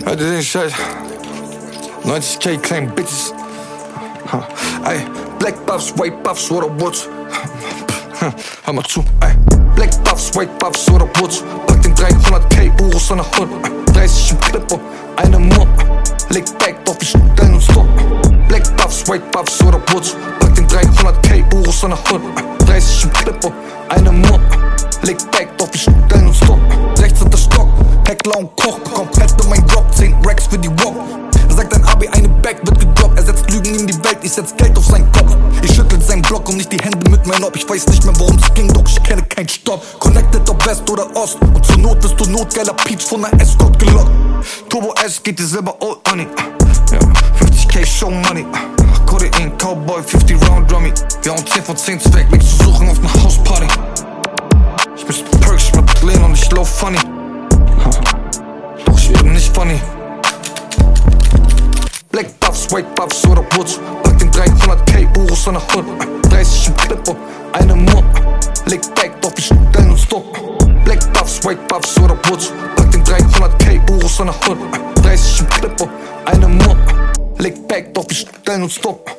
Hörte den Scheiß. 90k kleinen Bitches. Ey, Black Buffs, White Buffs oder Woods. Hör mal zu, ey. Black Buffs, White Buffs oder Woods. Pack den 300k Euros an der Hund. 30 im Clipper, eine Mund. Leg back, doch wir stellen uns dumm. Black Buffs, White Buffs oder Woods. Pack den 300k Euros an der Hund. 30 im Clipper, eine Mund. Leg back, doch wir stellen uns dumm. Rechts hat der Stock, Heckler und Koch. Komplett um mein Block, 10 Racks für die Rock. Er sagt ein AB, eine Bag wird gedroppt. Er setzt Lügen in die Welt, ich setz Geld auf seinen Kopf. Ich schüttel seinen Block und nicht die Hände mit meinem Ob. Ich weiß nicht mehr worum es ging, doch ich kenne keinen Stopp. Connected ob West oder Ost. Und zur Not bist du notgeiler Peach von der Escort gelockt. Turbo S geht dir selber all money. Ja, 50k Show Money. Codein, Cowboy, 50 Round Drummy. Wir hauen 10 von 10 weg, nichts zu suchen auf ne Hausparty. Ich bin Perks, ich mach Lean und ich lauf funny. Doch ich bin nicht funny. Black Buffs, White Buffs oder Woods. Pack den 300k Euros an der Hund. 30 im Clipper, eine Mund. Leg back, doch wir stellen uns dumm. Black Buffs, White Buffs oder Woods. Pack den 300k Euros an der Hund. 30 im Clipper, eine Mund. Leg back, doch wir stellen uns dumm.